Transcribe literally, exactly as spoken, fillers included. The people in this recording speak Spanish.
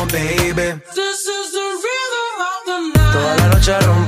baby. This is the rhythm of the night. Toda la noche rompe